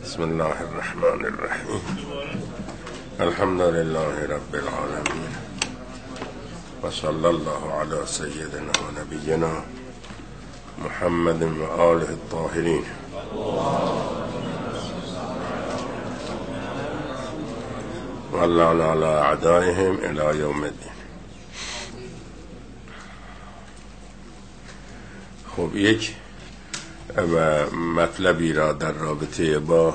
بسم الله الرحمن الرحیم. الحمد لله رب العالمین و صلی الله علی سیدنا و نبینا محمد و آله الطاهرین. واللعن علی اعدائهم الی یوم الدین. خب یک مطلبی را در رابطه با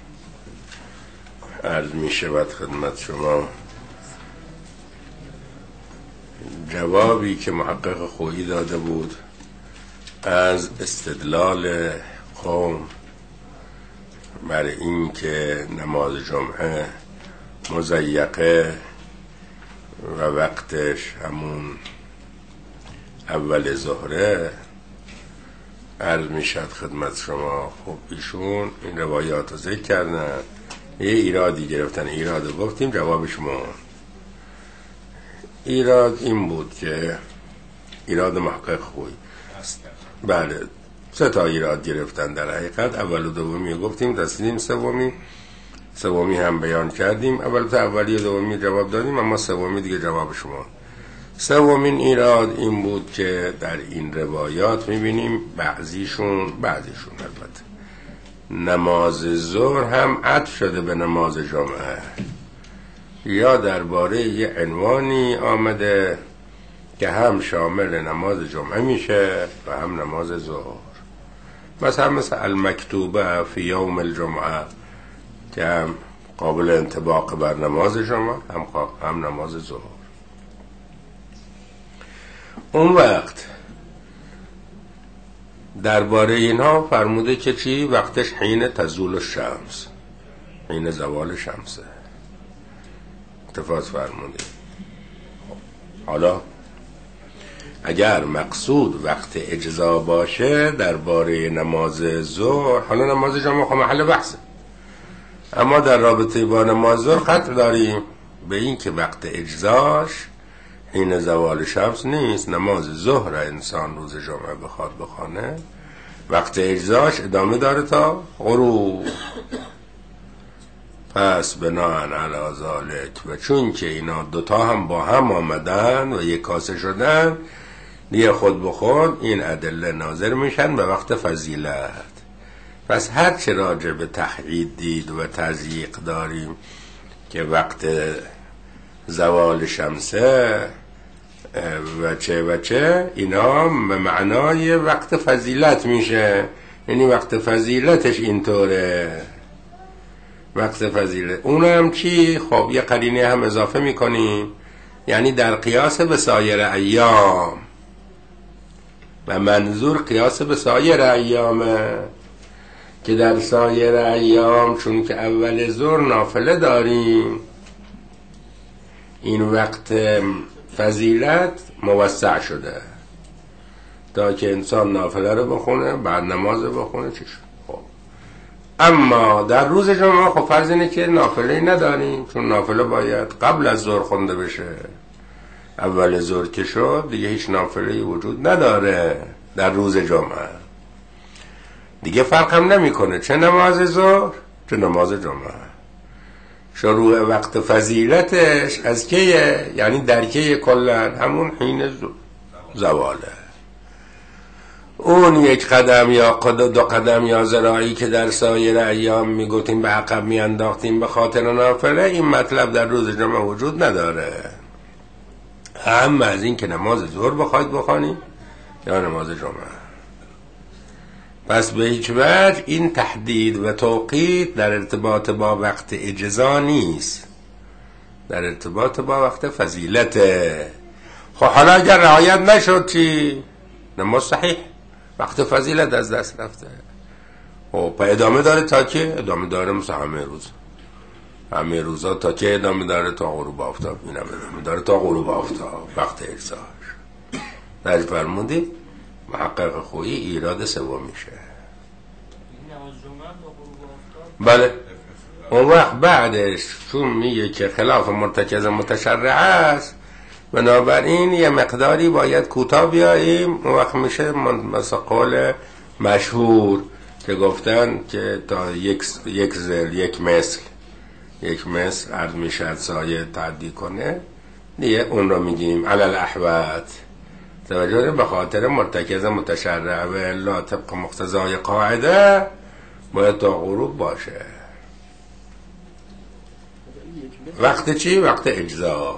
عرض می شود خدمت شما. جوابی که محقق خویی داده بود از استدلال قوم بر این که نماز جمعه مضیقه و وقتش همون اول ظهره، عرض می شد خدمت شما. خب ایشون این روایات رو ذکر کردن، یه ایرادی گرفتن، ایراد رو گفتیم، جواب شما ایراد این بود که ایراد محقق خویی، بله 3 ایراد گرفتن در حقیقت. اول و دومی گفتیم، رسیدیم سومی هم بیان کردیم. اولی و دومی جواب دادیم، اما سومی دیگه جواب شما. سومین ایراد این بود که در این روایات میبینیم بعضیشون البته نماز ظهر هم عطف شده به نماز جمعه، یا درباره یه عنوانی آمده که هم شامل نماز جمعه میشه و هم نماز ظهر. مثل المکتوبه فی یوم الجمعه که هم قابل انطباق بر نماز جمعه هم نماز ظهر. اون وقت درباره اینها فرموده که چی؟ وقتش حین تزول الشمس، حین زوال شمسه اتفاق فرموده. حالا اگر مقصود وقت اجزا باشه درباره نماز ظهر، حالا نماز جمعه خب محل بحثه، اما در رابطه با نماز ظهر قطع داریم به این که وقت اجزاش حین زوال شمس نیست. نماز ظهر انسان روز جمعه بخواد بخونه، وقت اجزاش ادامه داره تا غروب. پس بناهن علی ذالک، و چون که اینا دوتا هم با هم آمدن و یک کاسه شدن، دیگه خود به خود این ادله ناظر میشن به وقت فضیلت. پس هر چه راجع به تحقیق دید و تضییق داریم که وقت زوال شمسه و چه اینا به معنای وقت فضیلت میشه، یعنی وقت فضیلتش اینطوره. وقت فضیلت اونم چی؟ خب یه قرینه هم اضافه میکنیم، یعنی در قیاس به سایر ایام، و منظور قیاس به سایر ایامه که در سایر ایام چون که اول ظهر نافله داریم، این وقت فضیلت موسع شده تا که انسان نافله رو بخونه، بعد نماز رو بخونه. چی شد؟ خب اما در روز جمعه خب فرض اینه که نافله نداریم، چون نافله باید قبل از ظهر خونده بشه. اول ظهر که شد دیگه هیچ نافله وجود نداره در روز جمعه، دیگه فرق هم نمیکنه چه نماز ظهر چه نماز جمعه. شروع وقت فضیلتش از کیه؟ یعنی در کیه کلن؟ همون حین زواله. اون 1 قدم یا 2 قدم یا ذراعی که در سایر ایام میگفتیم به عقب میانداختیم به خاطر نافله، این مطلب در روز جمعه وجود نداره. هم از این که نماز ظهر بخواید بخوانید یا نماز جمعه. پس به هیچ وجه این تحدید و توقیت در ارتباط با وقت اجزا نیست، در ارتباط با وقت فضیلته. خب حالا اگر رعایت نشد چی؟ نماز صحیح، وقت فضیلت از دست رفته. خب ادامه داره تا که؟ ادامه داره مثل همه روزا تا که ادامه داره تا غروب آفتاب. اینم ادامه داره تا غروب آفتاب، وقت اجزاش. در فرمودید محقق خویی ایراد سوم میشه. بله اون وقت بعدش چون میگه که خلاف مرتکز متشرع است، بنابراین یه مقداری باید کوتاه بیاییم. اون وقت میشه مثل قول مشهور که گفتن که تا یک زل یک مثل عرض میشد سایه تعدی کنه دیگه اون رو میگیم علل احوت. توجه به خاطر مرتکز متشرع و الا طبق مقتضای قاعده باید تا غروب باشه. وقت چی؟ وقت اجزا.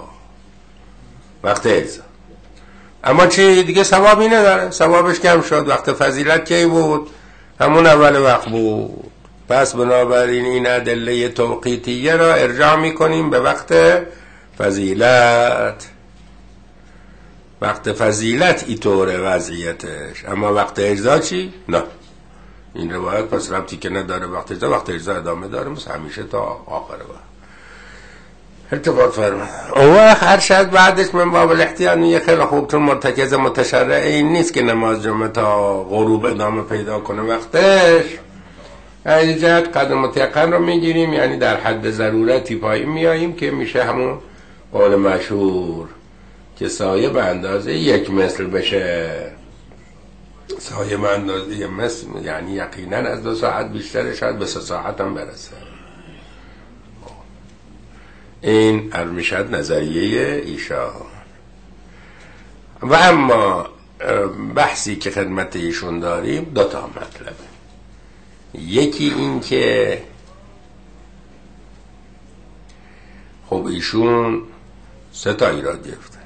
اما چی دیگه ثوابی نداره، ثوابش کم شد. وقت فضیلت کی بود؟ همون اول وقت بود. پس بنابراین این ادله توقیتیه را ارجاع میکنیم به وقت فضیلت. وقت فضیلت اینطوره وضعیتش، اما وقت اجزا چی؟ نه، این روایت پس ربطی که نداره. وقت اجزا ادامه داره مثل همیشه تا آخر وقت. ارتباط فرمه اون وقت هر شد بعدش من باب الاحتیاط یه خیلی خوب، چون مرتکز متشرع این نیست که نماز جمعه تا غروب ادامه پیدا کنه وقتش. این جهت قدر متیقن رو میگیریم، یعنی در حد ضرورتی پایین میاییم که میشه همون قول مشهور که سایه به اندازه یک مثل بشه. سایه به اندازه یک مثل یعنی یقینا از 2 ساعت بیشتر، شاید به 3 ساعت هم برسه. این ارمشد نظریه ایشان. و اما بحثی که خدمت ایشون داریم 2 مطلبه. یکی این که خب ایشون 3 ایراد گرفتن.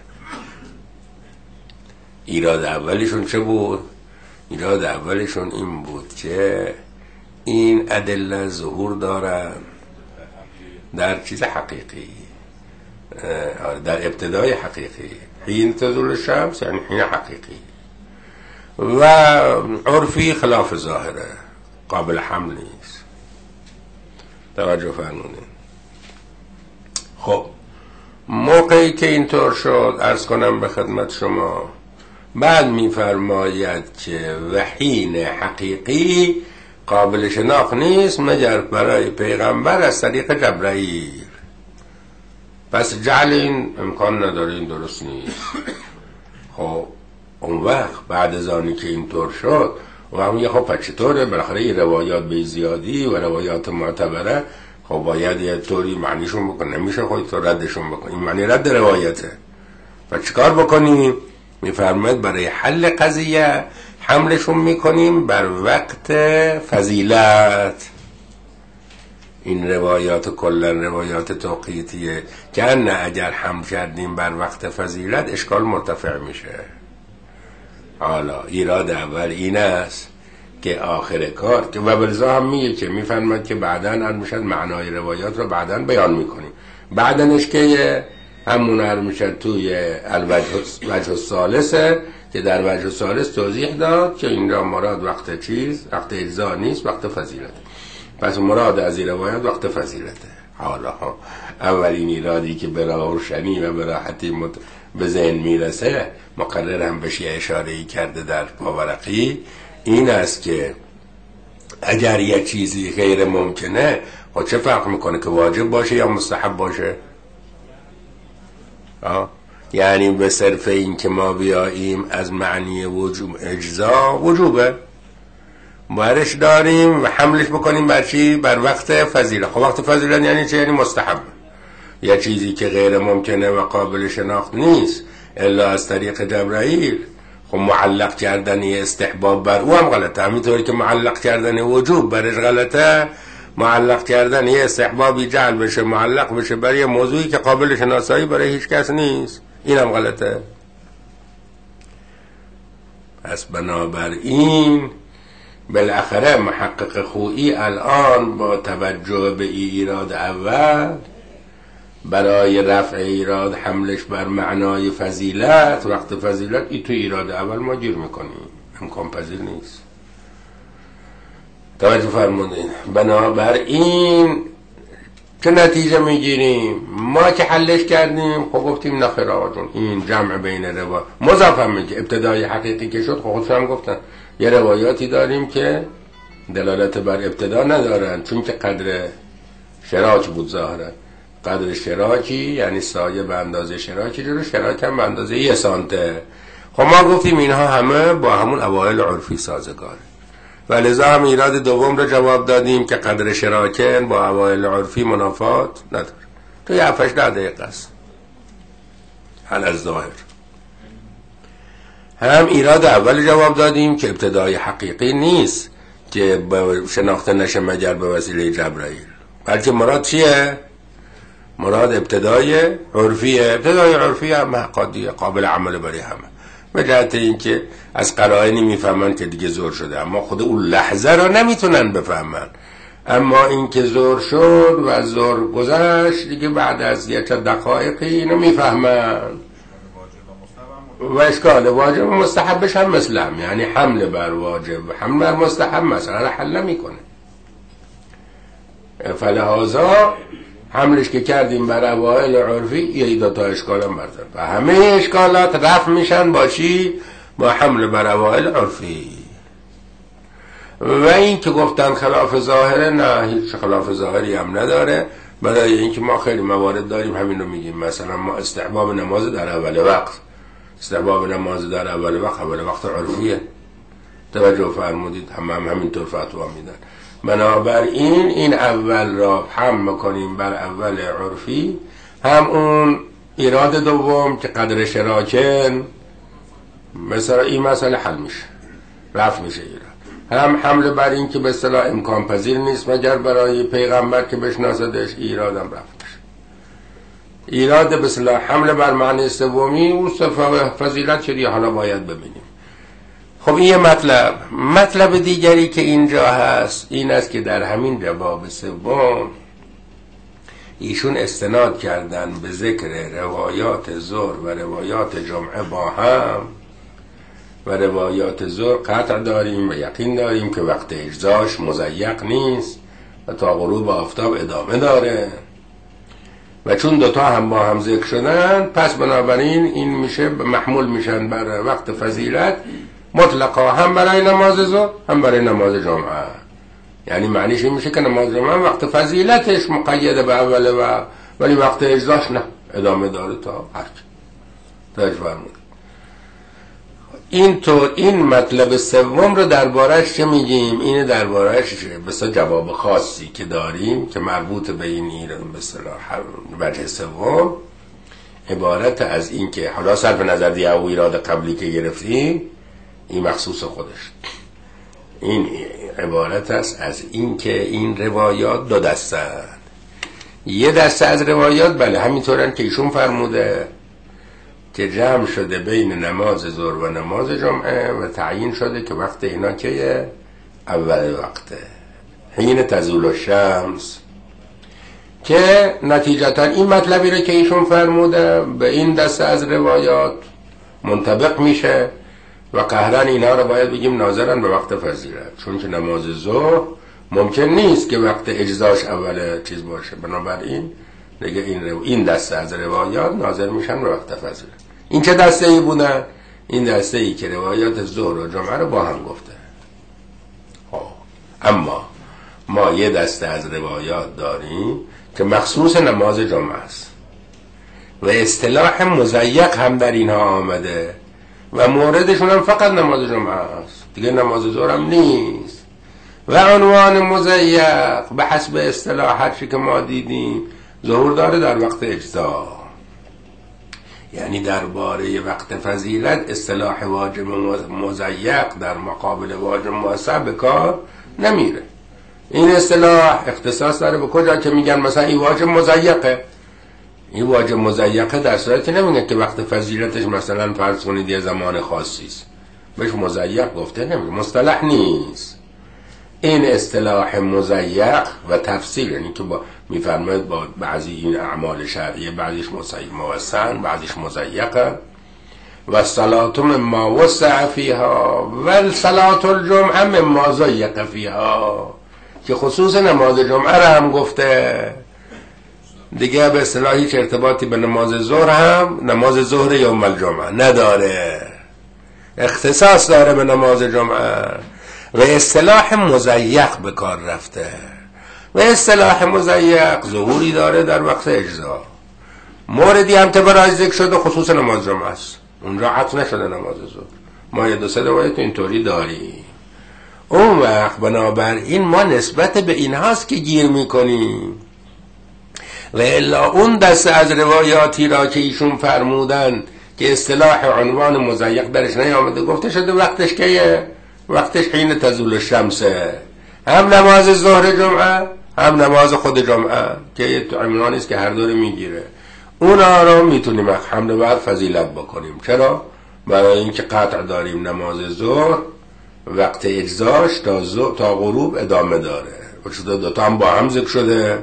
ایراد اولشون چه بود؟ ایراد اولشون این بود که این ادله ظهور دارن در چیز حقیقی، در ابتدای حقیقی، حین تزول الشمس یعنی حین حقیقی، و عرفی خلاف ظاهره، قابل حمل نیست. توجه فرمونید. خب موقعی که اینطور شد عرض کنم به خدمت شما، بعد میفرماید که وحین حقیقی قابل شناخت نیست مگر برای پیغمبر از طریق جبرائیل. پس جعل این امکان نداره، این درست نیست. خب اون وقت بعد از آنی که اینطور شد و هم یه خب چطوره؟ بالاخره این روایات به زیادی و روایات معتبره، خب باید یه طوری معنیشون بکن، نمیشه خود تو ردشون بکن، این معنی رد روایته. و چیکار بکنیم؟ میفرماید برای حل قضیه حملشون میکنیم بر وقت فضیلت. این روایات کلن روایات توقیتیه که نه اگر حمل کردیم بر وقت فضیلت اشکال مرتفع میشه. حالا ایراد اول این است که آخر کار که و بلزا هم میگه که میفرماید که بعدن ارمشد معنای روایات رو بعدن بیان میکنیم. بعدنش که همون ارمشد توی وجه الثالثه که در وجه الثالث توضیح داد که اینجا مراد وقت چیز، وقت اجزا نیست، وقت فضیلت. پس مراد از این روایت وقت فضیلته. حالا اولین ایرادی که به روشنی و به راحتی به ذهن میرسه، مقرر هم بهش اشاره‌ای کرده در پاورقی، این است که اگر یک چیزی غیر ممکنه، خب چه فرق میکنه که واجب باشه یا مستحب باشه؟ یعنی به صرف این که ما بیاییم از معنی وجوب اجزا وجوبه برش داریم و حملش بکنیم بر چی؟ بر وقت فضیلت. خب وقت فضیلت یعنی چه؟ یعنی مستحب. یا چیزی که غیر ممکنه و قابل شناخت نیست الا از طریق جبرائیل، خب معلق کردن استحباب بر او هم غلطه. همینطوری که معلق کردن وجوب برش غلطه، معلق کردن یه استحبابی جعل بشه معلق بشه برای موضوعی که قابل شناسایی برای هیچ کس نیست، این هم غلطه. پس بنابراین بالاخره محقق خویی الان با توجه به ایراد اول برای رفع ایراد حملش بر معنای فضیلت، وقت فضیلت، ای تو ایراد اول ما گیر میکنیم، امکان پذیر نیست. توجه فرمودین. بنابراین چه نتیجه میگیریم؟ ما که حلش کردیم خب گفتیم نخیر آقا جون، این جمع بین روایات مضاف هم میگه ابتدای حقیقی که شد، خودشون هم گفتن یه روایاتی داریم که دلالت بر ابتدا ندارن، چون که قدر شراک بود ظاهرا، قدر شراکی یعنی سایه به اندازه شراکی، جلو شراک هم به اندازه 1 سانته. خب ما گفتیم اینها همه با همون اوایل عرفی سازگاره. و لذا هم ایراد دوم رو جواب دادیم که قدر شراکن با اوایل عرفی منافات نداره. تو 7-8 دقیقه است حل از ظاهر. هم ایراد اول جواب دادیم که ابتدای حقیقی نیست که شناخته نشه مگر به وسیله جبرائیل، بلکه مراد چیه؟ مراد ابتدای عرفیه. ابتدای عرفی هم قادیه، قابل عمل برای همه، به جهت این که از قرائنی میفهمن که دیگه زور شده، اما خود اون لحظه را نمیتونن بفهمن. اما این که زور شد و زور گذشت دیگه بعد از یک دقایقی اینو میفهمن. و اشکال واجب و مستحبش هم مثل هم، یعنی حمل بر واجب و حمل بر مستحب مثلا حل میکنه. فلهذا حملش که کردیم بر اوائل عرفی یه دوتا اشکال هم بردار و همه اشکالات رفع میشن با چی؟ با حمل بر اوائل عرفی. و این که گفتن خلاف ظاهره، نه هیچ خلاف ظاهری هم نداره، برای اینکه ما خیلی موارد داریم همین رو میگیم. مثلا ما استحباب نماز در اول وقت، استحباب نماز در اول وقت عرفیه، توجه فرمودید، همینطور فتوا میدن. بنابراین این اول را هم میکنیم بر اول عرفی، هم اون ایراد دوم که قدر شراکن مثلا این مسئله حل میشه، رفع میشه ایراد. هم حمله بر این که به اصطلاح امکان پذیر نیست مگر برای پیغمبر که بشناسدش، ایرادم رفع میشه. ایراد به اصطلاح حمله بر معنی سومی اون فضیلت شدی، حالا باید ببینیم. خب این یه مطلب دیگری که اینجا هست این است که در همین جواب سوم ایشون استناد کردن به ذکر روایات ظهر و روایات جمعه با هم، و روایات ظهر قطع داریم و یقین داریم که وقت اجزاش مضیق نیست و تا غروب آفتاب ادامه داره، و چون دوتا هم با هم ذکر شدن پس بنابراین این میشه محمول میشن بر وقت فضیلت مطلقا، هم برای نماز ظهر هم برای نماز جمعه. یعنی معنیش این میشه که نماز جمعه وقت فضیلتش مقیده به اوله ولی وقت اجزاش نه، ادامه داره تا هرچه تاج فرمود. اینطور این مطلب سوم رو دربارش چه میگیم؟ اینه دربارش بسیار جواب خاصی که داریم که مربوط به این ایران به اصطلاح وجه سوم، عبارت از این که حالا صرف نظر دیگه او ایراد قبلی که گرفتیم این مخصوص خودش، این عبارت است از این که این روایات دو دسته، یه دسته از روایات بله همینطورن که ایشون فرموده که جمع شده بین نماز ظهر و نماز جمعه و تعیین شده که وقت اینا که اول وقته حین تزول الشمس، که نتیجتا این مطلبی رو که ایشون فرموده به این دسته از روایات منطبق میشه و قهرن اینا رو باید بگیم ناظرن به وقت فضیلت، چون که نماز ظهر ممکن نیست که وقت اجزاش اول چیز باشه، بنابراین دیگه این دسته از روایات ناظر میشن به وقت فضیلت. این چه دسته ای بودن؟ این دسته ای که روایات ظهر و جمعه رو با هم گفته. اما ما یه دسته از روایات داریم که مخصوص نماز جمعه است و اصطلاح مضیق هم در اینها آمده و موردشون هم فقط نماز جمعه است، دیگه نماز ظهر هم نیست. و عنوان مضیق به حسب اصطلاحاتی که ما دیدیم ظهور داره در وقت اجزا، یعنی درباره وقت فضیلت اصطلاح واجب مضیق در مقابل واجب موسع به کار نمیره. این اصطلاح اختصاص داره به کجا که میگن مثلا این واجب مضیقه، این واجب مضیقه در صورتی نمیگن که وقت فضیلتش مثلا فرض کنید یه زمان خاصی است بهش مضیق گفته نمیگه، مصطلح نیست. این اصطلاح مضیق و تفسیر، یعنی که میفرماید با بعضی این اعمال شرعیه بعضیش موسع بعضیش مضیقه، و صلات مما وسع فیها و صلات الجمعه مما ضیق فیها، که خصوص نماز جمعه را هم گفته دیگه به اصطلاح هیچ ارتباطی به نماز ظهر هم نماز ظهر یوم الجمعه نداره، اختصاص داره به نماز جمعه و اصطلاح مضیق به کار رفته و اصطلاح مضیق ظهوری داره در وقت اجزا. موردی هم که برای ذکر شده خصوص نماز جمعه است، اونجا عطف نشده نماز ظهر. ما یه دو سه روایت اینطوری داریم. اون وقت بنابراین ما نسبت به اینهاست که گیر میکنیم. و الا اون دسته از روایاتی را که ایشون فرمودن که اصطلاح عنوان مضیق درش نیامده، گفته شده وقتش که وقتش حین تزول الشمسه، هم نماز ظهر جمعه هم نماز خود جمعه که عنوانی است که هر دوره میگیره. اونا رو میتونیم حمل بر فضیلت بکنیم. چرا؟ برای اینکه قطع داریم نماز ظهر وقت اجزاش تا غروب ادامه داره و شده دوتا هم با هم ذکر شده.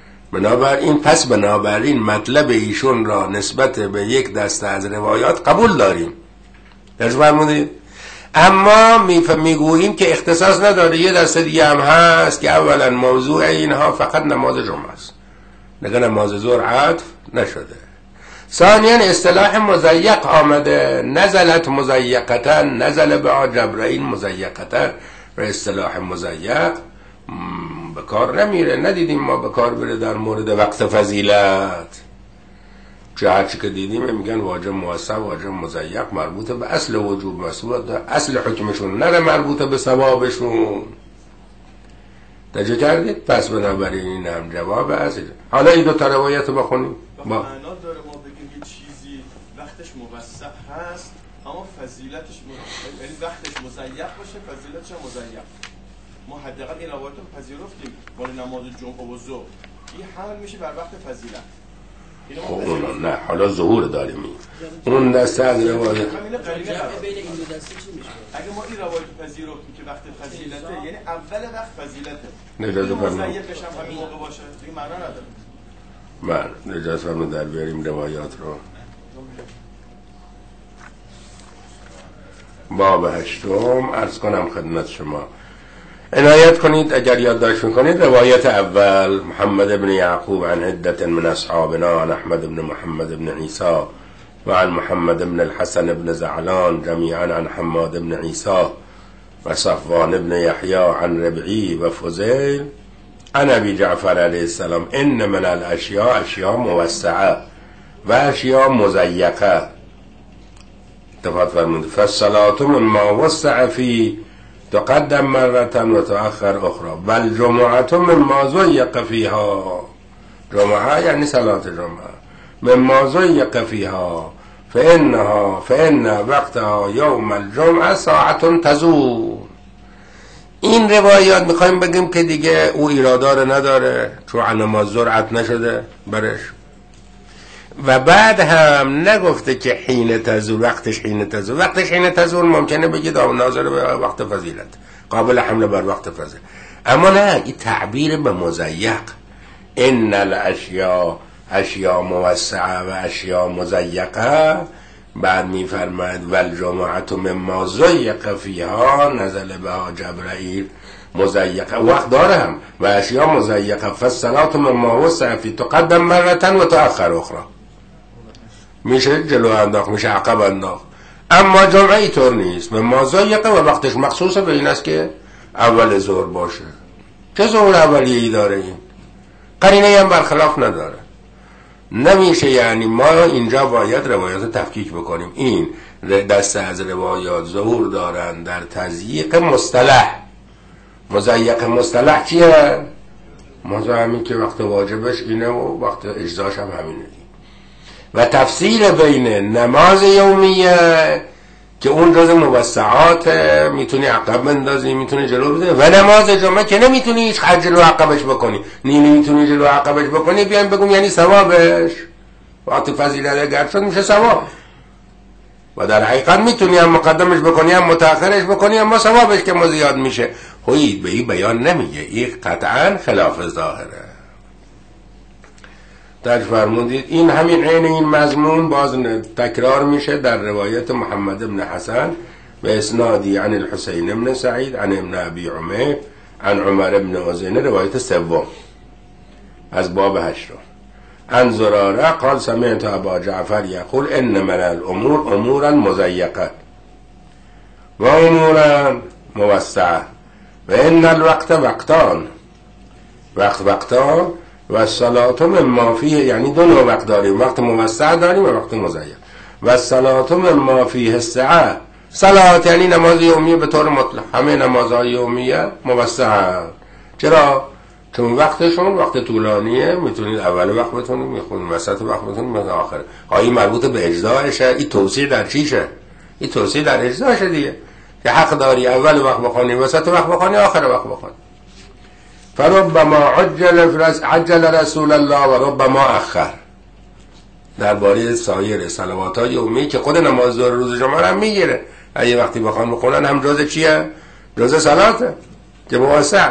بنابراین مطلب ایشون را نسبت به یک دسته از روایات قبول داریم. درست فرمودید؟ اما میگوییم که اختصاص نداره. یه دسته دیگه هم هست که اولا موضوع اینها فقط نماز جمعه است، دیگه نماز ظهر عطف نشده. ثانیا اصطلاح مضیق آمده، نزلت مضیقتا، نزل به جبرائیل مضیقتا. و اصطلاح مضیق به کار نمیره، ندیدیم ما به کار بره در مورد وقت فضیلت. چه هرچی که دیدیم میگن واجب موسع، واجب مضیق، مربوط به اصل وجوب، اصل حکمشون، نره مربوط به ثوابشون. توجه کردید؟ پس بنابراین این هم جواب است. حالا این دو تا روایت رو بخونیم. معنا داره ما بگیم یه چیزی وقتش موسع هست اما فضیلتش یعنی وقتش مضیق باشه فضیلتش هم مضیق. ما حداقل این روایت رو پذیرفتیم مال نماز جمعه و ظهر این حمل میشه بر وقت فضیلت. خب نه، حالا ظهور داریم. اون دسته از روایت بین این دو دسته چی میشه؟ اگه ما این روایت پذیرفتیم که وقت فضیلته یعنی اول وقت فضیلته، نجازه فرمایید مضیقش هم همین موقع باشه دیگه معنا نداره. من نجازه فرمایید در بیاریم روایات رو. باب 8 عرض کنم خدمت شما. عنایت کنید اگر یادداشت میکنید. روایت اول محمد بن یعقوب عن عدة من اصحابنا عن احمد بن محمد بن عیسی و عن محمد بن الحسن بن زعلان جميعا عن حماد بن عیسی و صفوان بن یحیی عن ربعی و فضیل عن ابی جعفر علیه السلام ان من الاشیاء اشیاء موسعه و اشیاء مضیقه. اتفاق فرمود فالصلاة من ما وسع فی تقدم مرة و تأخر اخرى بل جمعة من ما ضيق فيها. جمعه یعنی صلاة جمعه. من ما ضيق فيها فإن وقتها يوم الجمعه ساعة تزول. این روایات میخوایم بگیم که دیگه او ایرادار نداره چون نماز ظهر نشده برش. و بعد هم نگفته که حین تزول، وقتش حین تزول. وقتش حین تزول ممکنه بگید ناظر به وقت فضیلت، قابل حمله بر وقت فضیلت. اما نه، این تعبیر به مضیق. ان الاشیاء اشیاء موسعه و اشیاء مضیقه. بعد میفرماید والجمعه مما ضیق فیها نزل بها جبرائیل مضیقه. وقت دارم و اشیاء مضیقه فالصلاة مما وسع فی تقدم مرة و تأخر اخرى. میشه جلو انداخت، میشه عقب انداخت. اما جمعه ای طور نیست. مما ضیقه و وقتش مخصوصه به این است که اول ظهر باشه. چه ظهر اولیه‌ای داره این؟ قرینه هم برخلاف نداره. نمیشه. یعنی ما اینجا باید روایات تفکیک بکنیم. این دسته از روایات ظهور دارن در تضییق مصطلح. مضیق مصطلح چیه؟ موضوع همین که وقت واجبش اینه و وقت اجزاش هم همینه. و تفصیل بین نماز یومیه که اون جز موسعات میتونی عقب بندازی، میتونی جلو بزنی، و نماز جمعه که نمیتونی هیچ خرج جلو عقبش بکنی. نمیتونی جلو عقبش بکنی بیایم بگم یعنی ثوابش وقت فضیلت گرد شد میشه ثواب. و در حقیقت میتونی هم مقدمش بکنی هم متأخرش بکنی اما ثوابش که زیاد میشه. خویید به این بیان نمیگه. این قطعا خلاف ظاهره. در فرمودید این همین عین این مضمون باز تکرار میشه در روایت محمد بن حسن به اسنادی عن الحسین بن سعید عن ابن ابی عمیر عن عمر بن عزینه، روایت سوم از باب 8. عن زراره قال سمعت ابا جعفر یقول ان من الامور امورا مضیقه و امورا موسعه و ان الوقت وقتان، وقتان و الصلاة مما فیه، یعنی دو وقت داریم، وقت موسع داریم و وقت مضیق. و الصلاة مما فیه السعه صلات یعنی نماز یومیه به طور مطلق. همه نمازهای یومیه موسعن. چرا؟ چون وقتشون وقت طولانیه، میتونید اول وقت بتونید میخونید، وسط وقت بتونید، مثلا آخر. این مربوط به اجزایشه. این توصیه در چیشه؟ این توصیه در اجزاشه دیگه، که حق داری اول وقت بخونی، وسط وقت بخونی، آخر وقت بخونی. فربما عجل رسول الله و ربما اخر. درباره سایر صلوات‌های یومی که خود نماز ظهر روز جمعه هم میگیره، اگه وقتی بخونن هم جزء چیه؟ جزء صلاته که موسع.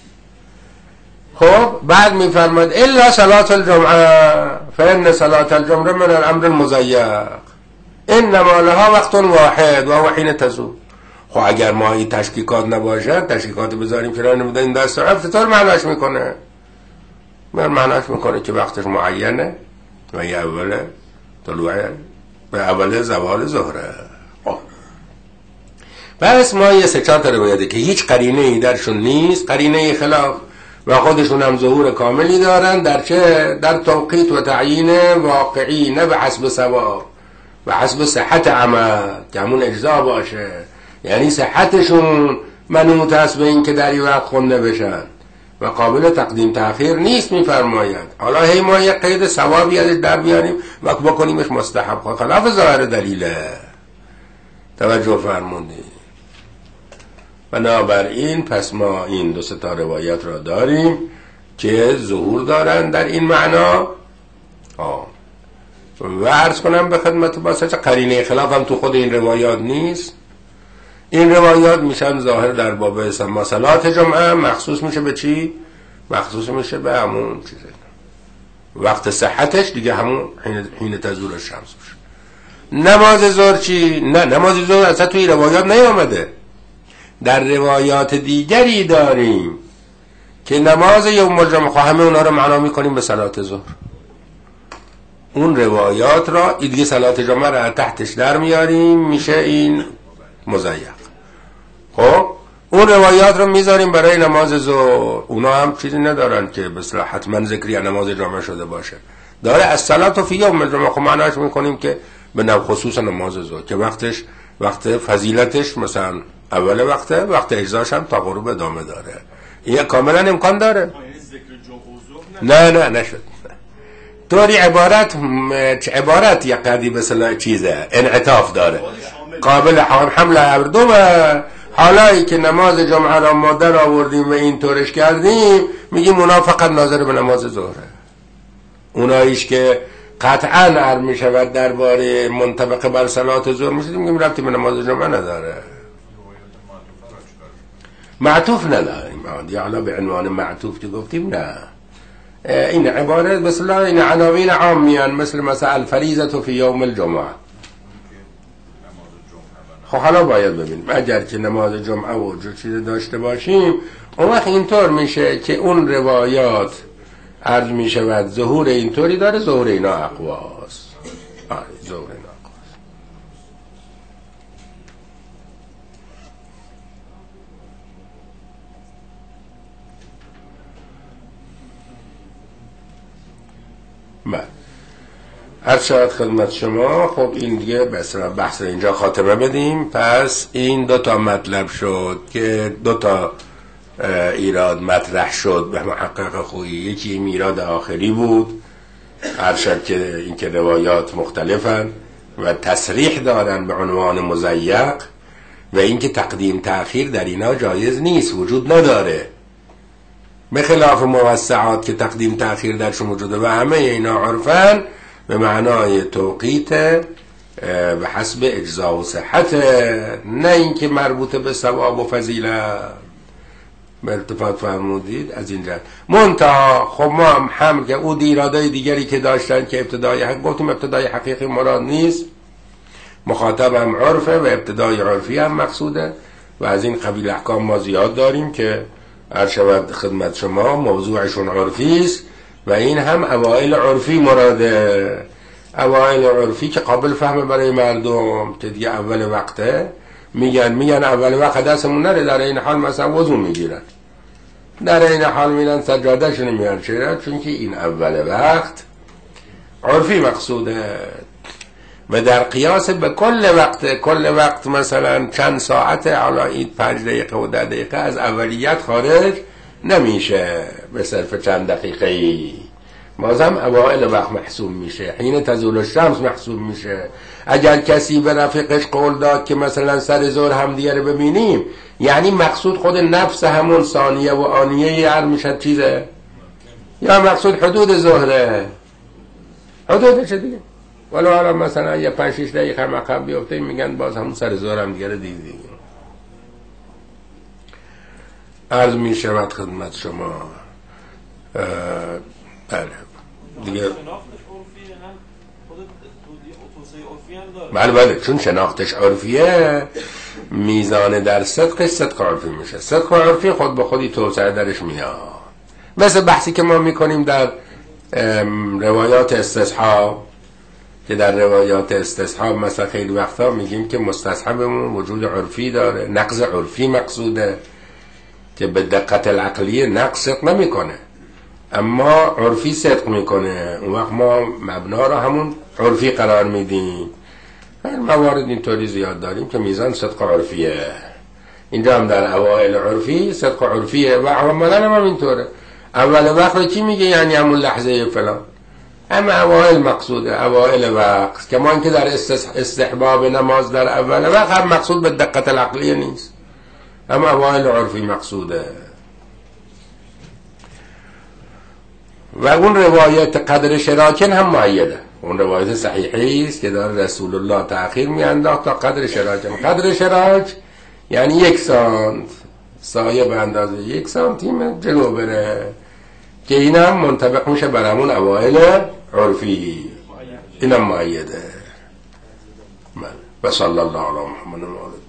خب بعد میفرماد الا صلات الجمعه فان صلات الجمعه من الامر المضيق انما لها وقت واحد و هو حين تزول. خب اگر ما این تشکیکات نباشه، تشکیکات بذاریم که نمیدن این دست افتتار معناش میکنه، معناش میکنه که وقتش معینه و یه اوله طلوعه و اوله زوال ظهره. بس ما یه 3-4 تا روایته که هیچ قرینه ای درشون نیست، قرینه خلاف، و خودشون هم ظهور کاملی دارن. در چه؟ در توقیت و تعیین واقعی، نه به حسب ثواب، به حسب صحت عمل که همون اجزا باشه. یعنی صحتشون منوط است به این که در این وقت خونده بشن و قابل تقدیم تأخیر نیست. میفرماید حالا هی ما یک قید ثوابی ازش در بیاریم و بکنیمش مستحب، خلاف ظاهر دلیله. توجه فرمودید. بنابراین پس ما این 2-3 تا روایت را داریم که ظهور دارن در این معنا. و عرض کنم به خدمت باسه قرینه خلاف هم تو خود این روایات نیست. این روایات میشن ظاهر در باب صلات جمعه. مخصوص میشه به چی؟ مخصوص میشه به همون چیزه، وقت صحتش دیگه، همون حین تزول الشمس میشه. نماز ظهر چی؟ نه، نماز ظهر اصلا توی روایات نیامده. در روایات دیگری داریم که نماز یوم الجمعه، همه اونا رو معنا میکنیم به صلات ظهر. اون روایات را دیگه صلات جمعه را تحتش در میاریم، میشه این مضیق. خب اون روایات رو میذاریم برای نماز ظهر. اونا هم چیزی ندارن که بسلا حتما ذکری نماز جمعه شده باشه. داره از صلات فی یوم الجمعه. خب معناش میکنیم که به خصوص نماز ظهر که وقتش، وقت فضیلتش مثلا اول وقت اجزاش هم تا غروب ادامه داره. این کاملا امکان داره. نه نشد. طوری عبارت یک قدی مثلا چیزه انعطاف داره، قابل حمل هر دو. حالایی که نماز جمعه را ما در آوردیم و این طورش کردیم، میگیم اونا فقط ناظر به نماز ظهره. اوناییش که قطعا عرض می شود درباره منطبق بر صلات ظهر میشه، میگیم ربطی به نماز جمعه نداره، معطوف نداریم. یا حالا به عنوان معطوف که گفتیم نه، این عبارت مثلا این عناوین عامیان مثل الفریضه فی یوم الجمعه. خب حالا باید ببینیم اگر که نماز جمعه و چیز داشته باشیم، اون وقت اینطور میشه که اون روایات عرض میشود ظهور اینطوری داره، ظهور اینا اقواست. ظهور اینا اقواست. بله، عرض شود خدمت شما. خب این دیگه بحث اینجا خاتمه بدیم. پس این 2 تا مطلب شد که 2 تا ایراد مطرح شد به محقق خویی. یکی ایراد آخری بود، عرض شد که این که روایات مختلفن و تصریح دارن به عنوان مضیق، و این که تقدیم تأخیر در اینا جایز نیست، وجود نداره، به خلاف موسعات که تقدیم تأخیر درشون وجوده و همه اینا عرفن به معنای توقیت به حسب اجزا و صحت، نه اینکه مربوط به ثواب و فضیلت. به ارتفاع فرمودید از اینجا منتها. خب ما هم حمل که او ایرادای دیگری که داشتن که ابتدای حق گفتیم، ابتدای حقیقی مراد نیست، مخاطب هم عرفه و ابتدای عرفی هم مقصوده و از این قبیل احکام ما زیاد داریم که عرض شود خدمت شما موضوعشون عرفی است و این هم اوائل عرفی مراده، اوائل عرفی که قابل فهم برای مردم که دیگه اول وقته. میگن اول وقت دستمون نره، در این حال مثلا وضو میگیرن، در این حال میرن سجادهشون میارن، چون که این اول وقت عرفی مقصوده. و در قیاس به کل وقت مثلا چند ساعت علایید 5 دقیقه و 10 دقیقه از اولیت خارج نمیشه به صرف چند دقیقه ای، بازم اوائل وقت محسوب میشه، حین تزول الشمس محسوب میشه. اگر کسی به رفیقش قول داد که مثلا سر ظهر هم دیگه رو ببینیم، یعنی مقصود خود نفس همون ثانیه و آنیه هر میشه چیزه، یا مقصود حدود ظهره، حدودشه دیگه. ولو حالا مثلا یه 5-6 دقیقه مقام بیفته میگن باز همون سر ظهر هم دیگه رو دیدیم. عرض می شود خدمت شما بله دیگه، بله چون شناختش عرفیه میزان در صدق عرفی میشه. صدق عرفی خود به خودی توسعه درش میاد. مثل بحثی که ما میکنیم در روایات استصحاب، که در روایات استصحاب مثلا خیلی وقتا میگیم که مستصحبمون وجود عرفی داره، نقض عرفی مقصوده که به دقت العقلیه نقض صدق نمیکنه اما عرفی صدق میکنه، اون وقت ما مبنا رو همون عرفی قرار میدیم. موارد اینطوری زیاد داریم که میزان صدق عرفیه. اینجا هم در اوائل عرفی صدق عرفیه و عملا هم اینطوره. اول وقت کی میگه؟ یعنی همون لحظه فلان، اما اوائل مقصوده، اوائل وقت. کما اینکه در استحباب نماز در اول وقت هم مقصود به دقت العقلیه نیست، اما اوائل عرفی مقصوده. و اون روایت قدر شراکن هم معیده، اون روایت صحیحی است که داره رسول الله تأخیر میانداخت تا قدر شراکن. قدر شراک یعنی 1 سانت، سایه به اندازه 1 سانتیم جلو بره، که این هم منطبق میشه بر همون اوائل عرفی، این هم معیده. و صلی الله علی محمد و آله